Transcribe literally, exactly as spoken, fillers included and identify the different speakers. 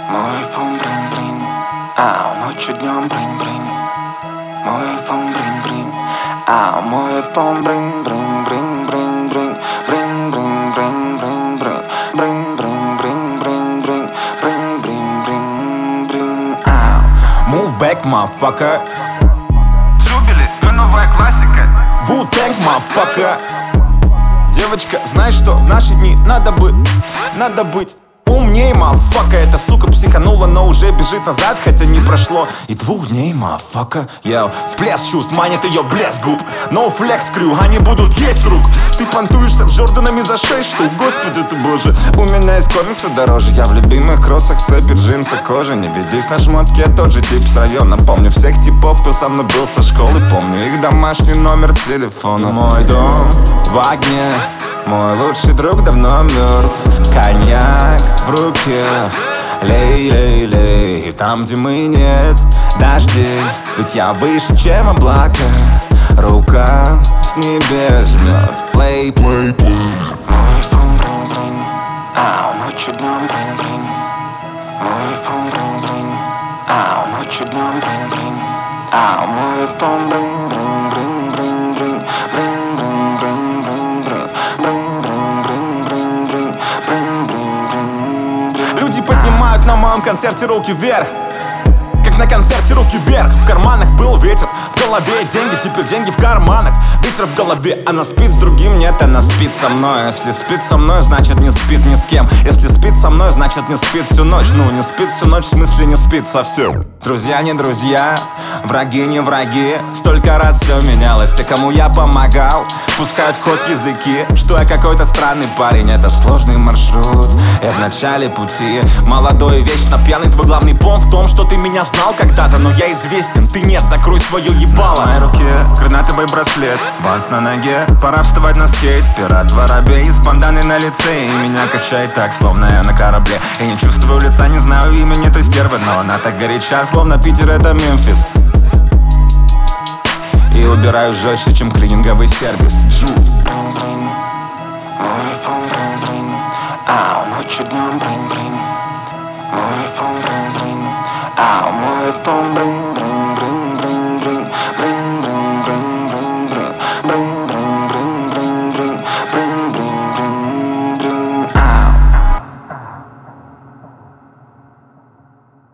Speaker 1: Мой iPhone брин-брин, а ночью днем брин-брин. Мой iPhone брин-брин, а мой iPhone брин-брин-брин-брин-брин. Брин-брин-брин-брин-брин. Брин-брин-брин-брин-брин. Брин-брин-брин-брин.
Speaker 2: Move back, motherfucker.
Speaker 3: Трубили, мы новая классика.
Speaker 2: Wu-Tang, motherfucker. Девочка, знаешь что, в наши дни надо бы, надо быть умней, мафака. Эта сука психанула, но уже бежит назад, хотя не прошло и двух дней, мафака. Йоу, всплеск чувств манит ее блеск губ. No flex crew, они будут есть рук. Ты понтуешься Джорданами за шесть штук. Господи ты боже, у меня из комикса дороже. Я в любимых кроссах, цепи, джинсы, кожи. Не ведись на шмотке, тот же тип с района. Помню всех типов, кто со мной был со школы. Помню их домашний номер телефона. И мой дом в огне, мой лучший друг давно мертв. Коньяк в руке, лей, лей, лей. Там, где мы, нет дождей, ведь я выше, чем облака. Рука с небес жмет. Плей, плей, плей.
Speaker 1: Мой iPhone брин-брин, а ночью днем брин-брин. Мой iPhone брин-брин, а ночью днем брин-брин. А мой iPhone брин-брин-брин-брин-брин. Брин-брин-брин-брин-брин. Брин-брин-брин-брин-брин. Брин-брин-брин-брин.
Speaker 2: Люди поднимают на моем концерте руки вверх, как на концерте руки вверх. В карманах был ветер, в голове деньги, теперь деньги в карманах. Ветер в голове, она спит с другим, нет, она спит со мной. Если спит со мной, значит не спит ни с кем. Если спит со мной, значит не спит всю ночь. Ну, не спит всю ночь, в смысле не спит совсем. Друзья не друзья, враги не враги. Столько раз все менялось, те, кому я помогал, пускают в ход языки, что я какой-то странный парень. Это сложный маршрут, я в начале пути. Молодой и вечно пьяный, твой главный пом в том, что ты меня знал когда-то, но я известен, ты нет, закрой свое ебало.
Speaker 3: В моей руке гранатовый браслет, ванс на ноге, пора вставать на скейт. Пират воробей с банданой на лице, и меня качает так, словно я на корабле. Я не чувствую лица, не знаю имени той стервы, но она так горяча, словно Питер это Мемфис. И убираю жестче, чем клининговый сервис. Джу.
Speaker 1: Брин-брин, мой iPhone брин-брин, а ночью днем брин-брин. Мой iPhone брин-брин, а мой iPhone брин-брин-брин.